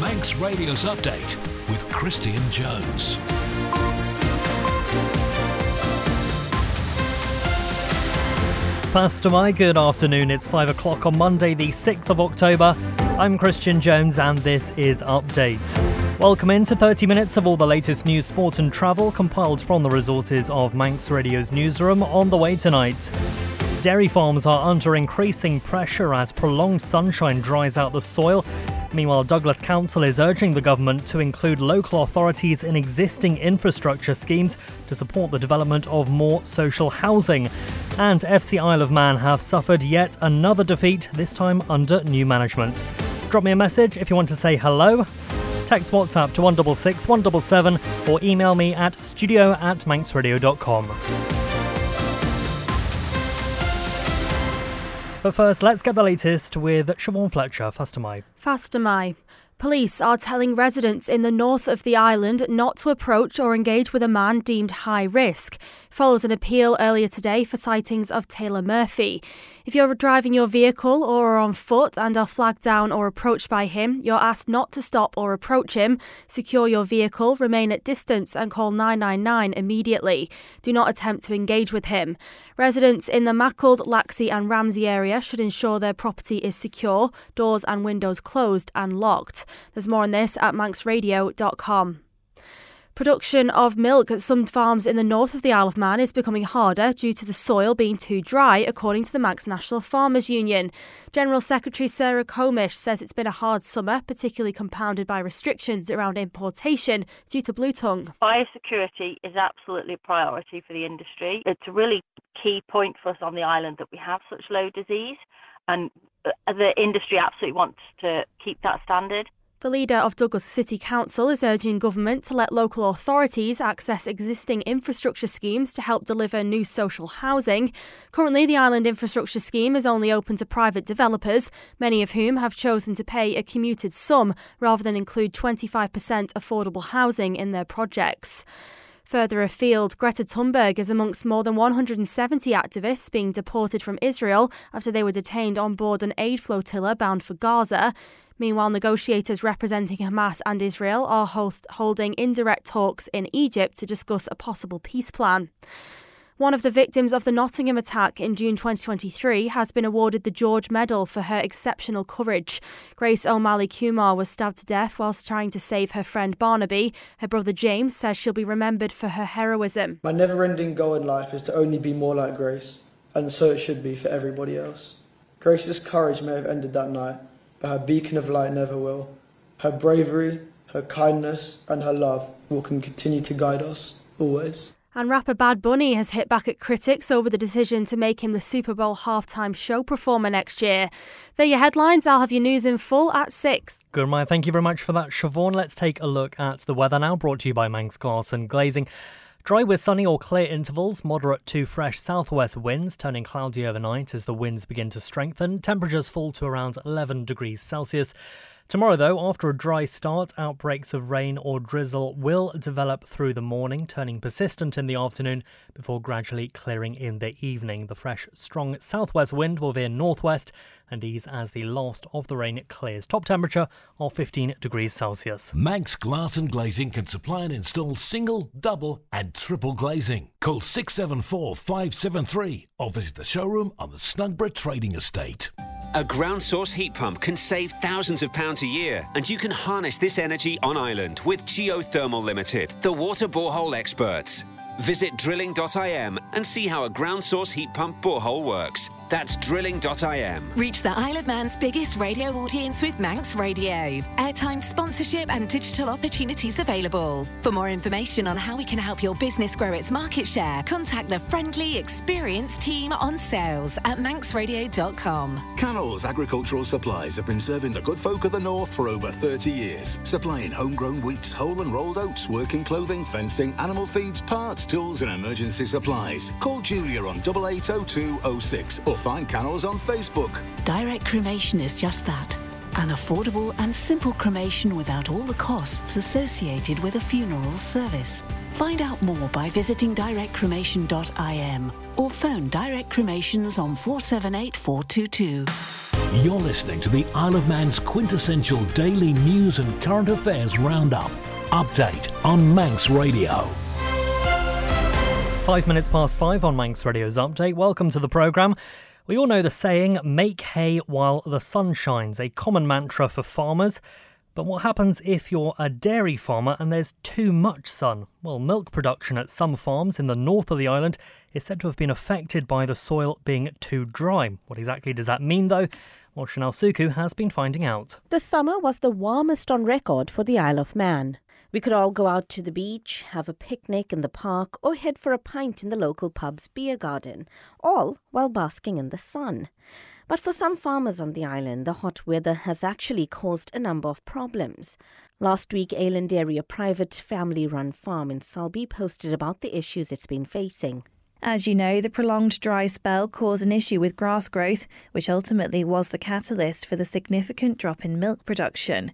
Manx Radio's Update with Christian Jones. Pastor Mike, good afternoon. It's 5 o'clock on Monday, the 6th of October. I'm Christian Jones and this is Update. Welcome into 30 minutes of all the latest news, sport and travel compiled from the resources of Manx Radio's newsroom. On the way tonight, dairy farms are under increasing pressure as prolonged sunshine dries out the soil. Meanwhile, Douglas Council is urging the government to include local authorities in existing infrastructure schemes to support the development of more social housing. And FC Isle of Man have suffered yet another defeat, this time under new management. Drop me a message if you want to say hello. Text WhatsApp to 166 177 or email me at studio@manxradio.com. But first, let's get the latest with Siobhan Fletcher. Faster Mai. Police are telling residents in the north of the island not to approach or engage with a man deemed high risk. Follows an appeal earlier today for sightings of Taylor Murphy. If you're driving your vehicle or are on foot and are flagged down or approached by him, you're asked not to stop or approach him. Secure your vehicle, remain at distance and call 999 immediately. Do not attempt to engage with him. Residents in the Mackald, Laxey and Ramsey area should ensure their property is secure, doors and windows closed and locked. There's more on this at manxradio.com. Production of milk at some farms in the north of the Isle of Man is becoming harder due to the soil being too dry, according to the Manx National Farmers Union. General Secretary Sarah Comish says it's been a hard summer, particularly compounded by restrictions around importation due to blue tongue. Biosecurity is absolutely a priority for the industry. It's a really key point for us on the island that we have such low disease, and the industry absolutely wants to keep that standard. The leader of Douglas City Council is urging government to let local authorities access existing infrastructure schemes to help deliver new social housing. Currently, the Island Infrastructure Scheme is only open to private developers, many of whom have chosen to pay a commuted sum rather than include 25% affordable housing in their projects. Further afield, Greta Thunberg is amongst more than 170 activists being deported from Israel after they were detained on board an aid flotilla bound for Gaza. Meanwhile, negotiators representing Hamas and Israel are holding indirect talks in Egypt to discuss a possible peace plan. One of the victims of the Nottingham attack in June 2023 has been awarded the George Medal for her exceptional courage. Grace O'Malley Kumar was stabbed to death whilst trying to save her friend Barnaby. Her brother James says she'll be remembered for her heroism. My never-ending goal in life is to only be more like Grace, and so it should be for everybody else. Grace's courage may have ended that night, but her beacon of light never will. Her bravery, her kindness and her love will continue to guide us, always. And rapper Bad Bunny has hit back at critics over the decision to make him the Super Bowl halftime show performer next year. They're your headlines. I'll have your news in full at 6. Good, Maya. Thank you very much for that, Siobhan. Let's take a look at the weather now, brought to you by Manx Glass and Glazing. Dry with sunny or clear intervals, moderate to fresh southwest winds, turning cloudy overnight as the winds begin to strengthen. Temperatures fall to around 11 degrees Celsius. Tomorrow, though, after a dry start, outbreaks of rain or drizzle will develop through the morning, turning persistent in the afternoon before gradually clearing in the evening. The fresh, strong southwest wind will veer northwest and ease as the last of the rain clears. Top temperature of 15 degrees Celsius. Manx Glass and Glazing can supply and install single, double and triple glazing. Call 674 573 or visit the showroom on the Snugborough Trading Estate. A ground source heat pump can save thousands of pounds a year, and you can harness this energy on island with Geothermal Limited, the water borehole experts. Visit drilling.im and see how a ground source heat pump borehole works. That's drilling.im. Reach the Isle of Man's biggest radio audience with Manx Radio. Airtime, sponsorship and digital opportunities available. For more information on how we can help your business grow its market share, contact the friendly, experienced team on sales at manxradio.com. Cannell's Agricultural Supplies have been serving the good folk of the north for over 30 years, supplying homegrown wheats, whole and rolled oats, working clothing, fencing, animal feeds, parts, tools and emergency supplies. Call Julia on 880206 or find Cannell's on Facebook. Direct cremation is just that. An affordable and simple cremation without all the costs associated with a funeral service. Find out more by visiting directcremation.im or phone Direct Cremations on 478 422. You're listening to the Isle of Man's quintessential daily news and current affairs roundup. Update on Manx Radio. 5 minutes past 5 on Manx Radio's Update. Welcome to the programme. We all know the saying, make hay while the sun shines, a common mantra for farmers. But what happens if you're a dairy farmer and there's too much sun? Well, milk production at some farms in the north of the island is said to have been affected by the soil being too dry. What exactly does that mean, though? Well, Chanel Suku has been finding out. The summer was the warmest on record for the Isle of Man. We could all go out to the beach, have a picnic in the park, or head for a pint in the local pub's beer garden, all while basking in the sun. But for some farmers on the island, the hot weather has actually caused a number of problems. Last week, Aylan Dairy, a private family-run farm in Sulby, posted about the issues it's been facing. As you know, the prolonged dry spell caused an issue with grass growth, which ultimately was the catalyst for the significant drop in milk production.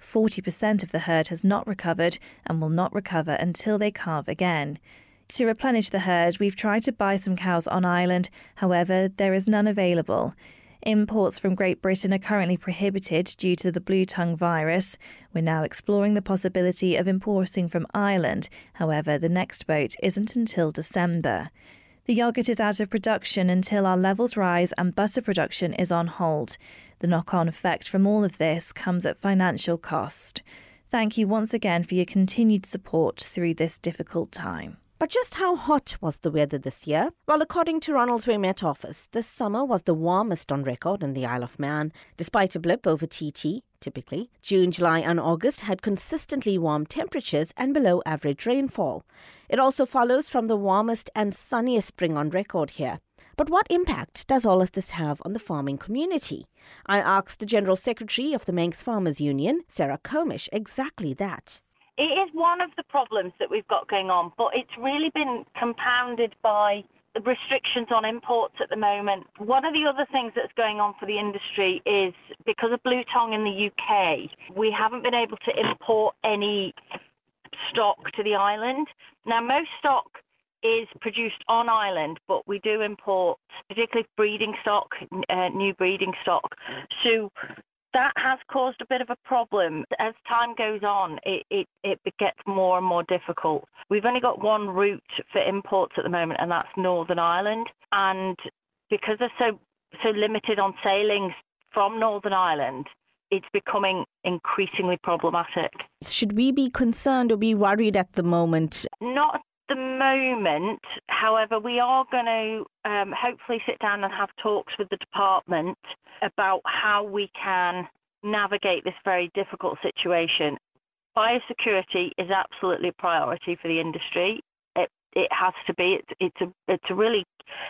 40% of the herd has not recovered and will not recover until they calve again. To replenish the herd, we've tried to buy some cows on island, however, there is none available. Imports from Great Britain are currently prohibited due to the blue tongue virus. We're now exploring the possibility of importing from Ireland, however, the next boat isn't until December. The yoghurt is out of production until our levels rise and butter production is on hold. The knock-on effect from all of this comes at financial cost. Thank you once again for your continued support through this difficult time. But just how hot was the weather this year? Well, according to Ronaldsway Met Office, this summer was the warmest on record in the Isle of Man, despite a blip over TT, typically. June, July and August had consistently warm temperatures and below average rainfall. It also follows from the warmest and sunniest spring on record here. But what impact does all of this have on the farming community? I asked the General Secretary of the Manx Farmers Union, Sarah Comish, exactly that. It is one of the problems that we've got going on, but it's really been compounded by the restrictions on imports at the moment. One of the other things that's going on for the industry is because of blue tongue in the UK, we haven't been able to import any stock to the island. Now, most stock is produced on island, but we do import particularly breeding stock, new breeding stock. So that has caused a bit of a problem. As time goes on, it gets more and more difficult. We've only got one route for imports at the moment, and that's Northern Ireland. And because they're so limited on sailings from Northern Ireland, it's becoming increasingly problematic. Should we be concerned or be worried at the moment? Not at the moment. However, we are going to hopefully sit down and have talks with the department about how we can navigate this very difficult situation. Biosecurity is absolutely a priority for the industry. It has to be. It's a really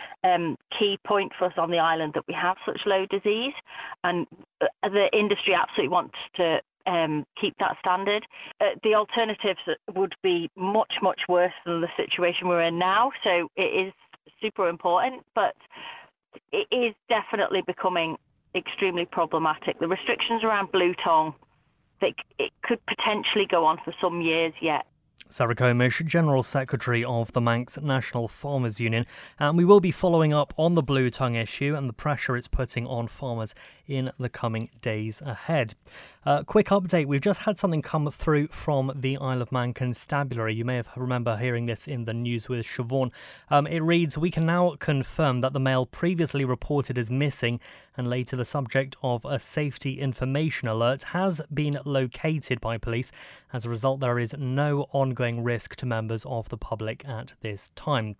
key point for us on the island that we have such low disease, and the industry absolutely wants to keep that standard. The alternatives would be much, much worse than the situation we're in now. So it is super important, but it is definitely becoming extremely problematic. The restrictions around blue tongue, it could potentially go on for some years yet. Sarah Comish, General Secretary of the Manx National Farmers Union, and we will be following up on the blue tongue issue and the pressure it's putting on farmers in the coming days ahead. Quick update, we've just had something come through from the Isle of Man Constabulary. You may remember hearing this in the news with Siobhan. It reads, we can now confirm that the male previously reported as missing and later the subject of a safety information alert has been located by police. As a result, there is no ongoing risk to members of the public at this time.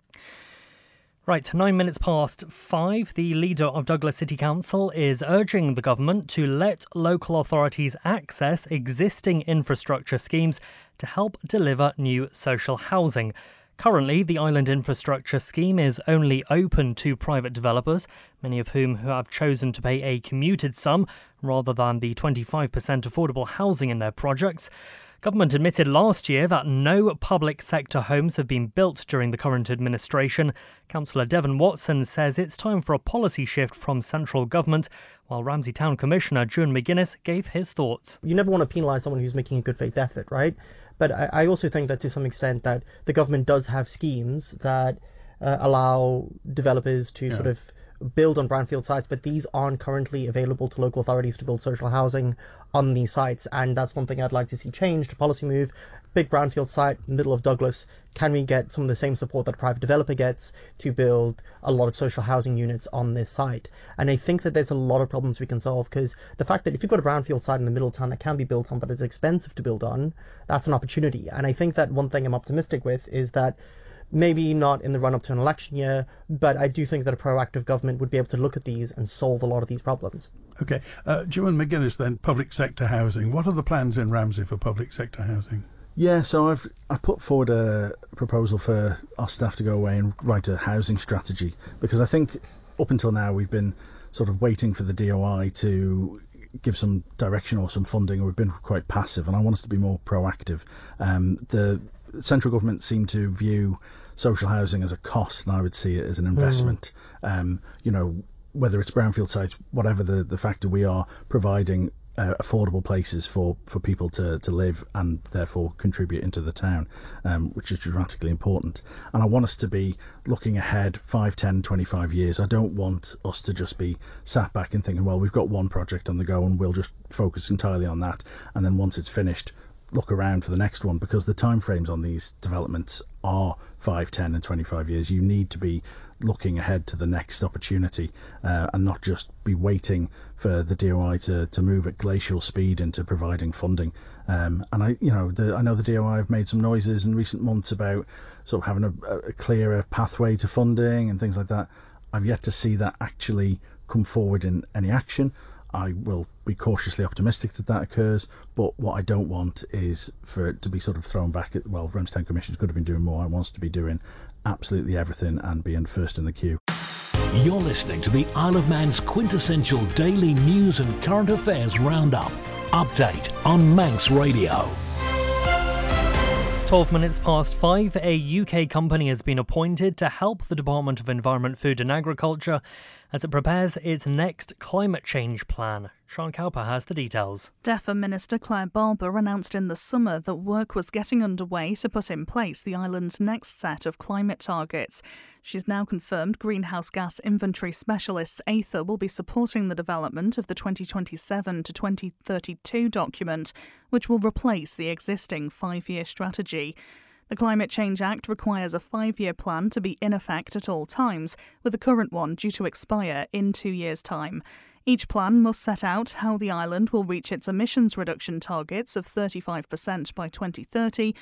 Right, 9 minutes past 5, the leader of Douglas City Council is urging the government to let local authorities access existing infrastructure schemes to help deliver new social housing. Currently, the Island Infrastructure Scheme is only open to private developers, many of whom have chosen to pay a commuted sum rather than the 25% affordable housing in their projects. Government admitted last year that no public sector homes have been built during the current administration. Councillor Devon Watson says it's time for a policy shift from central government, while Ramsey Town Commissioner Juan McGuinness gave his thoughts. You never want to penalise someone who's making a good faith effort, right? But I also think that to some extent that the government does have schemes that allow developers to sort of build on brownfield sites, but these aren't currently available to local authorities to build social housing on these sites, and that's one thing I'd like to see changed. A policy move, big brownfield site, middle of Douglas, can we get some of the same support that a private developer gets to build a lot of social housing units on this site? And I think that there's a lot of problems we can solve, because the fact that if you've got a brownfield site in the middle of town that can be built on but it's expensive to build on, that's an opportunity. And I think that one thing I'm optimistic with is that maybe not in the run-up to an election year, but I do think that a proactive government would be able to look at these and solve a lot of these problems. OK. Juan McGuinness then, public sector housing. What are the plans in Ramsey for public sector housing? Yeah, so I put forward a proposal for our staff to go away and write a housing strategy, because I think up until now we've been sort of waiting for the DOI to give some direction or some funding, or we've been quite passive, and I want us to be more proactive. The central government seem to view social housing as a cost, and I would see it as an investment. Whether it's brownfield sites, whatever the factor, we are providing affordable places for people to live and therefore contribute into the town, which is dramatically important. And I want us to be looking ahead 5, 10, 25 years. I don't want us to just be sat back and thinking, well, we've got one project on the go and we'll just focus entirely on that, and then once it's finished, look around for the next one, because the timeframes on these developments are 5, 10 and 25 years. You need to be looking ahead to the next opportunity and not just be waiting for the DOI to move at glacial speed into providing funding. And I know the DOI have made some noises in recent months about sort of having a clearer pathway to funding and things like that. I've yet to see that actually come forward in any action. I will be cautiously optimistic that occurs, but what I don't want is for it to be sort of thrown back at, well, Ramsey Town Commission could have been doing more. I want us to be doing absolutely everything and being first in the queue. You're listening to the Isle of Man's quintessential daily news and current affairs roundup. Update on Manx Radio. 12 minutes past 5, a UK company has been appointed to help the Department of Environment, Food and Agriculture as it prepares its next climate change plan. Sean Cowper has the details. DEFRA Minister Claire Barber announced in the summer that work was getting underway to put in place the island's next set of climate targets. She's now confirmed greenhouse gas inventory specialists Aether will be supporting the development of the 2027 to 2032 document, which will replace the existing 5-year strategy. The Climate Change Act requires a 5-year plan to be in effect at all times, with the current one due to expire in 2 years' time. Each plan must set out how the island will reach its emissions reduction targets of 35% by 2030,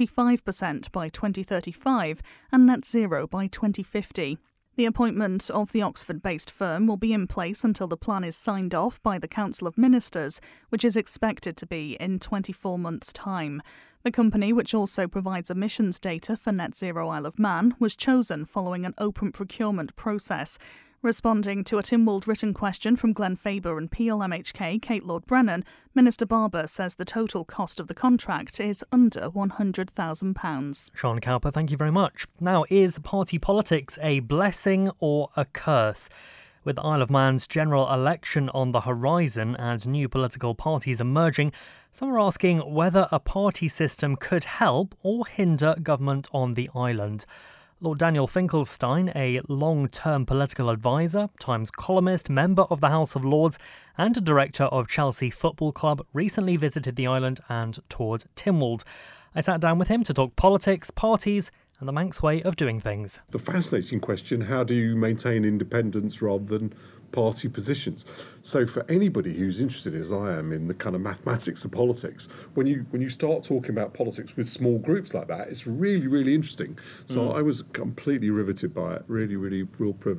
45% by 2035 and net zero by 2050. The appointment of the Oxford-based firm will be in place until the plan is signed off by the Council of Ministers, which is expected to be in 24 months' time. The company, which also provides emissions data for Net Zero Isle of Man, was chosen following an open procurement process. Responding to a Tynwald written question from Glenn Faber and Peel MHK Kate Lord-Brennan, Minister Barber says the total cost of the contract is under £100,000. Sean Cowper, thank you very much. Now, is party politics a blessing or a curse? With Isle of Man's general election on the horizon and new political parties emerging, some are asking whether a party system could help or hinder government on the island. Lord Daniel Finkelstein, a long-term political advisor, Times columnist, member of the House of Lords and a director of Chelsea Football Club, recently visited the island and toured Tynwald. I sat down with him to talk politics, parties and the Manx way of doing things. The fascinating question, how do you maintain independence rather than party positions? So for anybody who's interested, as I am, in the kind of mathematics of politics, when you start talking about politics with small groups like that, it's really, really interesting. So I was completely riveted by it. Really, really real privilege.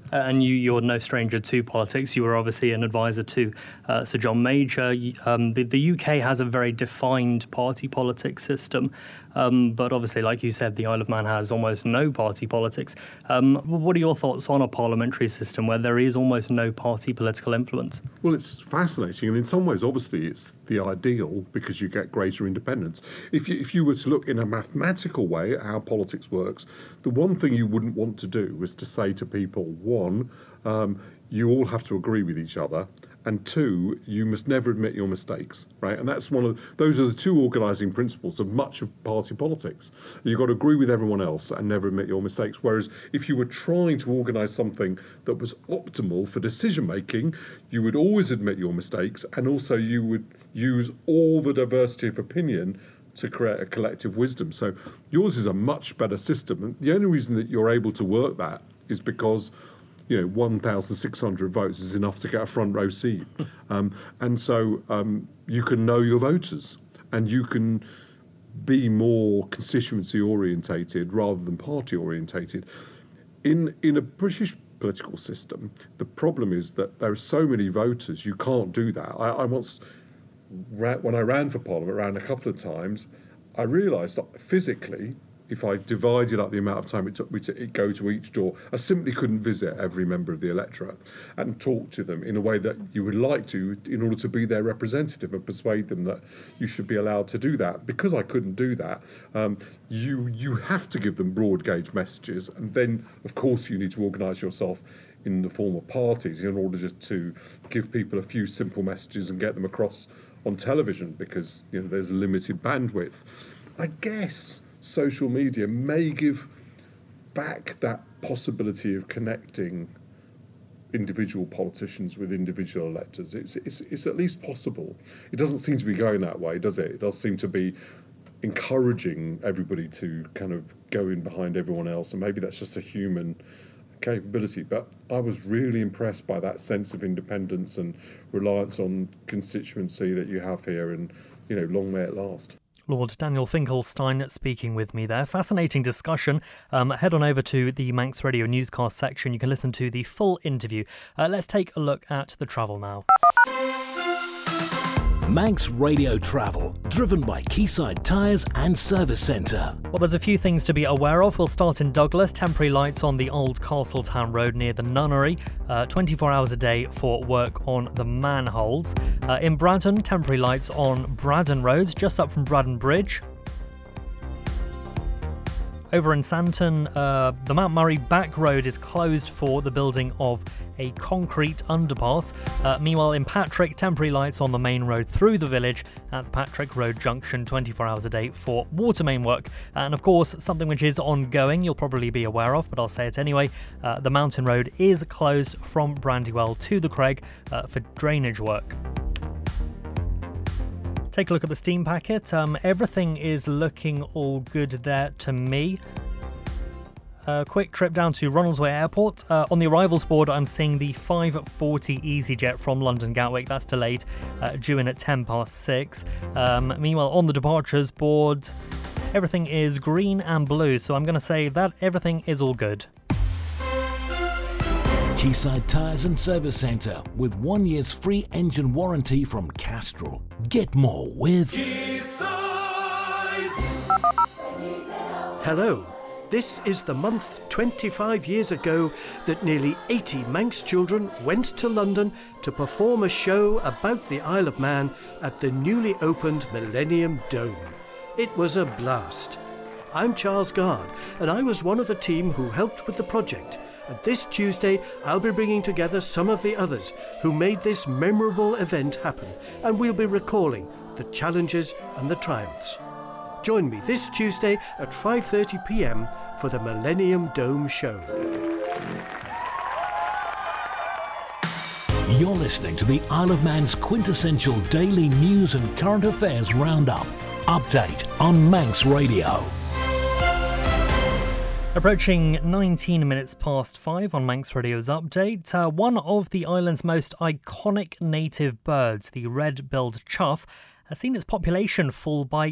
And you're no stranger to politics. You were obviously an advisor to Sir John Major. The UK has a very defined party politics system, but obviously, like you said, the Isle of Man has almost no party politics. What are your thoughts on a parliamentary system where there is almost no party political influence? Well, it's fascinating, and in some ways, obviously, it's the ideal because you get greater independence. If you were to look in a mathematical way at how politics works, the one thing you wouldn't want to do was to say to people, one, you all have to agree with each other, and two, you must never admit your mistakes, right? And that's those are the two organising principles of much of party politics. You've got to agree with everyone else and never admit your mistakes. Whereas if you were trying to organise something that was optimal for decision making, you would always admit your mistakes, and also you would use all the diversity of opinion to create a collective wisdom. So yours is a much better system. And the only reason that you're able to work that is because 1,600 votes is enough to get a front row seat. And so you can know your voters, and you can be more constituency orientated rather than party orientated. In a British political system, the problem is that there are so many voters, you can't do that. I once, when I ran for Parliament, ran a couple of times, I realised that physically, if I divided up the amount of time it took me to go to each door, I simply couldn't visit every member of the electorate and talk to them in a way that you would like to in order to be their representative and persuade them that you should be allowed to do that. Because I couldn't do that, you have to give them broad gauge messages, and then, of course, you need to organise yourself in the form of parties in order just to give people a few simple messages and get them across on television, because there's a limited bandwidth. I guess social media may give back that possibility of connecting individual politicians with individual electors. It's at least possible. It doesn't seem to be going that way, does it? It does seem to be encouraging everybody to kind of go in behind everyone else, and maybe that's just a human capability. But I was really impressed by that sense of independence and reliance on constituency that you have here, and long may it last. Lord Daniel Finkelstein speaking with me there. Fascinating discussion. Head on over to the Manx Radio newscast section. You can listen to the full interview. Let's take a look at the travel now. Manx Radio Travel, driven by Quayside Tyres and Service Centre. Well, there's a few things to be aware of. We'll start in Douglas. Temporary lights on the old Castletown Road near the Nunnery. 24 hours a day for work on the manholes. In Braddon, temporary lights on Braddon Road, just up from Braddon Bridge. Over in Santon, the Mount Murray back road is closed for the building of a concrete underpass. Meanwhile, in Patrick, temporary lights on the main road through the village at the Patrick Road Junction, 24 hours a day for water main work. And of course, something which is ongoing, you'll probably be aware of, but I'll say it anyway. The mountain road is closed from Brandywell to the Craig for drainage work. Take a look at the steam packet. Everything is looking all good there to me. A quick trip down to Ronaldsway Airport. On the arrivals board, I'm seeing the 5:40 EasyJet from London Gatwick. That's delayed, due in at 6:10. Meanwhile, on the departures board, everything is green and blue. So I'm going to say that everything is all good. Quayside Tyres and Service Centre with 1 year's free engine warranty from Castrol. Get more with Quayside. Hello. This is the month 25 years ago that nearly 80 Manx children went to London to perform a show about the Isle of Man at the newly opened Millennium Dome. It was a blast. I'm Charles Gard, and I was one of the team who helped with the project. And this Tuesday, I'll be bringing together some of the others who made this memorable event happen, and we'll be recalling the challenges and the triumphs. Join me this Tuesday at 5:30 p.m. for the Millennium Dome show. You're listening to the Isle of Man's quintessential daily news and current affairs roundup. Update on Manx Radio. Approaching 19 minutes past 5 on Manx Radio's update, one of the island's most iconic native birds, the red-billed chough, has seen its population fall by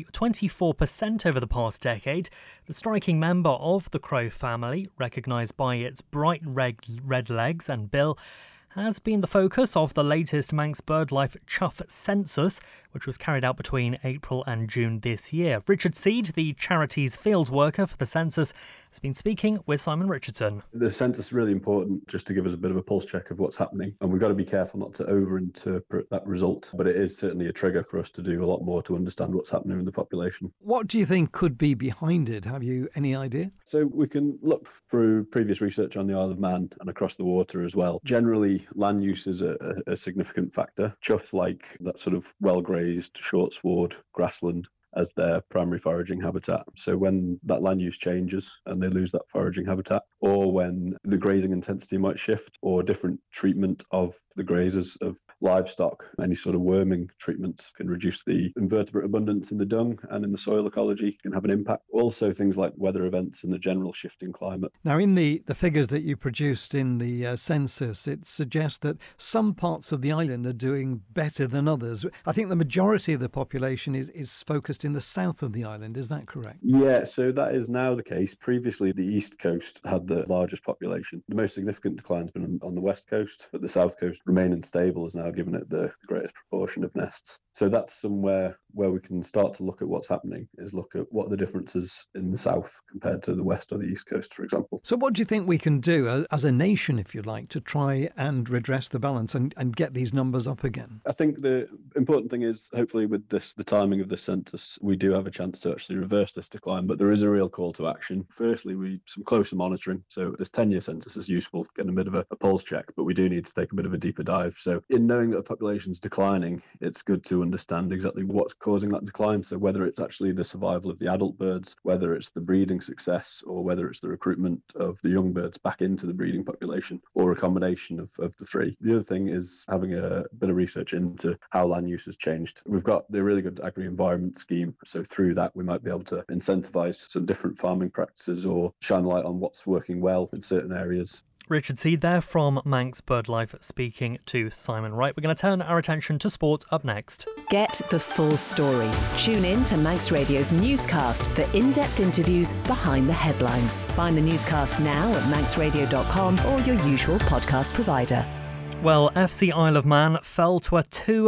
24% over the past decade. The striking member of the crow family, recognised by its bright red legs and bill, has been the focus of the latest Manx BirdLife Chough census, which was carried out between April and June this year. Richard Seed, the charity's field worker for the census, has been speaking with Simon Richardson. The census is really important just to give us a bit of a pulse check of what's happening, and we've got to be careful not to overinterpret that result, but it is certainly a trigger for us to do a lot more to understand what's happening in the population. What do you think could be behind it? Have you any idea? So we can look through previous research on the Isle of Man and across the water as well. Generally, land use is a significant factor. Chough like that sort of well-grazed, short sward grassland as their primary foraging habitat. So when that land use changes and they lose that foraging habitat, or when the grazing intensity might shift, or different treatment of the grazers of livestock, any sort of worming treatments can reduce the invertebrate abundance in the dung and in the soil ecology, can have an impact. Also things like weather events and the general shifting climate. Now in the figures that you produced in the census, it suggests that some parts of the island are doing better than others. I think the majority of the population is focused in the south of the island. Is that correct? Yeah, so that is now the case. Previously, the east coast had the largest population. The most significant decline has been on the west coast, but the south coast remaining stable has now given it the greatest proportion of nests. So that's somewhere where we can start to look at what's happening, is look at what the differences in the south compared to the west or the east coast, for example. So what do you think we can do as a nation, if you like, to try and redress the balance and get these numbers up again? I think the important thing is, hopefully with the timing of the census, we do have a chance to actually reverse this decline, but there is a real call to action. Firstly, some closer monitoring. So this 10-year census is useful, getting a bit of a pulse check, but we do need to take a bit of a deeper dive. So in knowing that the population is declining, it's good to understand exactly what's causing that decline. So whether it's actually the survival of the adult birds, whether it's the breeding success, or whether it's the recruitment of the young birds back into the breeding population, or a combination of the three. The other thing is having a bit of research into how land use has changed. We've got the really good agri-environment scheme. So through that, we might be able to incentivise some different farming practices or shine light on what's working well in certain areas. Richard Seed there from Manx BirdLife speaking to Simon Wright. We're going to turn our attention to sport up next. Get the full story. Tune in to Manx Radio's newscast for in-depth interviews behind the headlines. Find the newscast now at manxradio.com or your usual podcast provider. Well, FC Isle of Man fell to a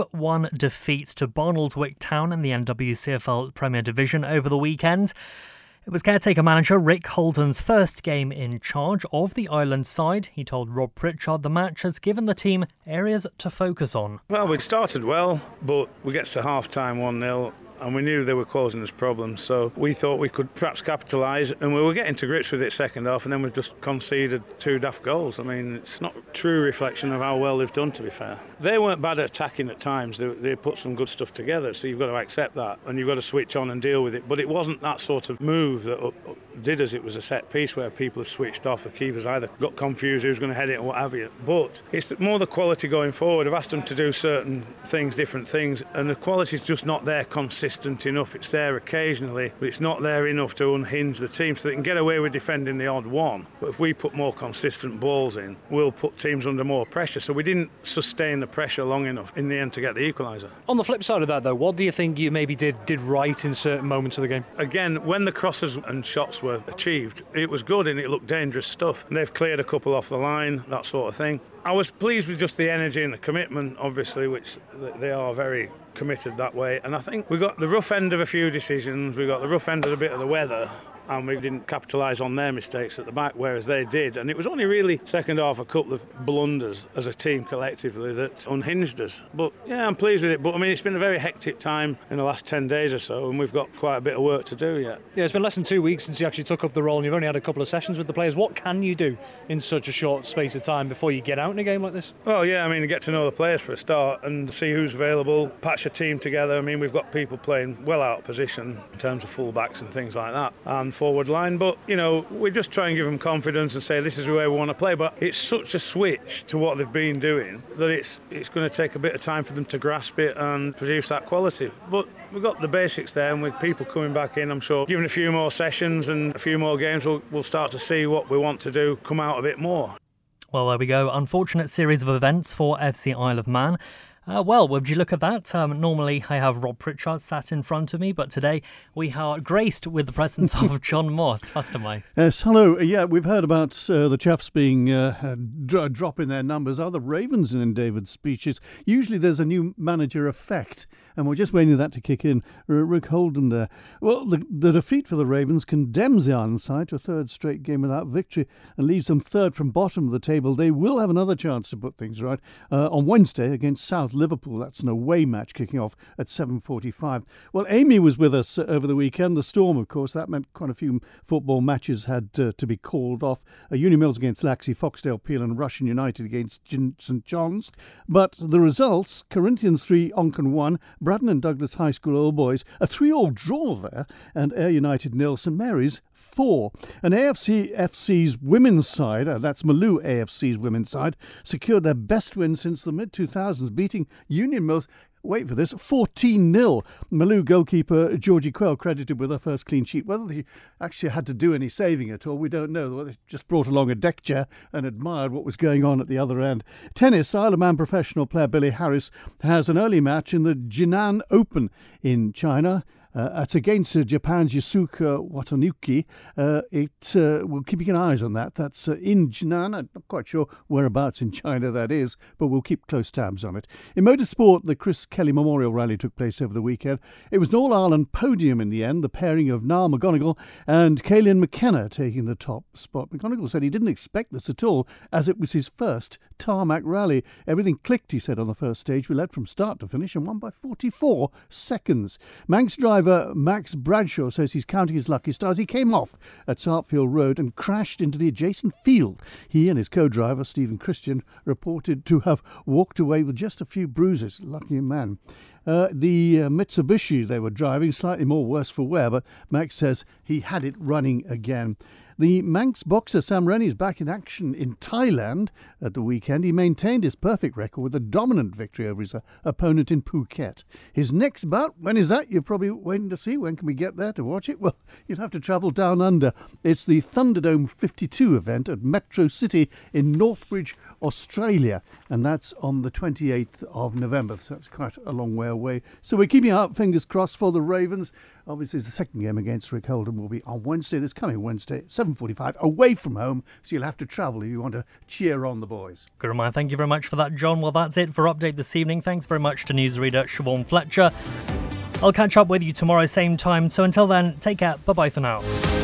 2-1 defeat to Barnoldswick Town in the NWCFL Premier Division over the weekend. It was caretaker manager Rick Holden's first game in charge of the island side. He told Rob Pritchard the match has given the team areas to focus on. Well, we started well, but we get to half-time 1-0. And we knew they were causing us problems, so we thought we could perhaps capitalise, and we were getting to grips with it second half, and then we've just conceded 2 daft goals. I mean, it's not a true reflection of how well they've done, to be fair. They weren't bad at attacking at times. They put some good stuff together, so you've got to accept that, and you've got to switch on and deal with it. But it wasn't that sort of move that did us. It was a set piece where people have switched off. The keepers either got confused who's going to head it or what have you. But it's more the quality going forward. I've asked them to do certain things, different things, and the quality's just not there consistently. Enough. It's there occasionally, but it's not there enough to unhinge the team, so they can get away with defending the odd one. But if we put more consistent balls in, we'll put teams under more pressure. So we didn't sustain the pressure long enough in the end to get the equaliser. On the flip side of that, though, what do you think you maybe did right in certain moments of the game? Again, when the crosses and shots were achieved, it was good and it looked dangerous stuff. And they've cleared a couple off the line, that sort of thing. I was pleased with just the energy and the commitment, obviously, which they are very committed that way. And I think we got the rough end of a few decisions, we got the rough end of a bit of the weather, and we didn't capitalise on their mistakes at the back, whereas they did. And it was only really second half a couple of blunders as a team collectively that unhinged us. But yeah, I'm pleased with it. But I mean, it's been a very hectic time in the last 10 days or so, and we've got quite a bit of work to do yet. Yeah, it's been less than 2 weeks since you actually took up the role, and you've only had a couple of sessions with the players. What can you do in such a short space of time before you get out in a game like this? Well, yeah, I mean, to get to know the players for a start and see who's available, patch a team together. I mean, we've got people playing well out of position in terms of full-backs and things like that, and forward line. But, you know, we just try and give them confidence and say this is where we want to play. But it's such a switch to what they've been doing that it's going to take a bit of time for them to grasp it and produce that quality. But we've got the basics there, and with people coming back in, I'm sure, given a few more sessions and a few more games, we'll start to see what we want to do come out a bit more. Well, there we go. Unfortunate series of events for FC Isle of Man. Well, would you look at that? Normally I have Rob Pritchard sat in front of me, but today we are graced with the presence of John Moss. Faster, Mike. Yes, hello. Yeah, we've heard about the Chaffs being drop in their numbers. Are the Ravens in David's speeches? Usually there's a new manager effect, and we're just waiting for that to kick in. Rick Holden there. Well, the defeat for the Ravens condemns the Ireland side to a third straight game without victory and leaves them third from bottom of the table. They will have another chance to put things right on Wednesday against South Liverpool. That's an away match kicking off at 7:45. Well, Amy was with us over the weekend. The Storm, of course, that meant quite a few football matches had to be called off. Uni Mills against Laxey, Foxdale, Peel and Russian United against St John's. But the results, Corinthians 3, Onchan 1, Braddon and Douglas High School Old Boys, a 3-3 draw there, and Ayr United 0, St Mary's 4. And AFC's women's side, that's Maloo AFC's women's side, secured their best win since the mid-2000s, beating Union Mills, wait for this, 14-0. Maloo goalkeeper Georgie Quell credited with her first clean sheet. Whether they actually had to do any saving at all, we don't know. They just brought along a deck chair and admired what was going on at the other end. Tennis, Isle of Man professional player Billy Harris has an early match in the Jinan Open in China. It's against Japan's Yusuke Watanuki. We'll keep an eye on that. That's in Jinan. I'm not quite sure whereabouts in China that is, but we'll keep close tabs on it. In motorsport, the Chris Kelly Memorial Rally took place over the weekend. It was an All-Ireland podium in the end, the pairing of Niall McGonigal and Caoilinn McKenna taking the top spot. McGonigal said he didn't expect this at all, as it was his first tarmac rally. Everything clicked, he said, on the first stage. We led from start to finish and won by 44 seconds. Manx driver Max Bradshaw says he's counting his lucky stars. He came off at Sartfield Road and crashed into the adjacent field. He and his co-driver, Stephen Christian, reported to have walked away with just a few bruises. Lucky man. The Mitsubishi they were driving, slightly more worse for wear, but Max says he had it running again. The Manx boxer Sam Rennie is back in action in Thailand at the weekend. He maintained his perfect record with a dominant victory over his opponent in Phuket. His next bout, when is that? You're probably waiting to see. When can we get there to watch it? Well, you'll have to travel down under. It's the Thunderdome 52 event at Metro City in Northbridge, Australia, and that's on the 28th of November, so that's quite a long way away. So we're keeping our fingers crossed for the Ravens. Obviously, the second game against Rick Holden will be on Wednesday, this coming Wednesday, 7:45, away from home, so you'll have to travel if you want to cheer on the boys. Good reminder. Thank you very much for that, John. Well, that's it for Update this evening. Thanks very much to newsreader Siobhan Fletcher. I'll catch up with you tomorrow, same time. So until then, take care. Bye-bye for now.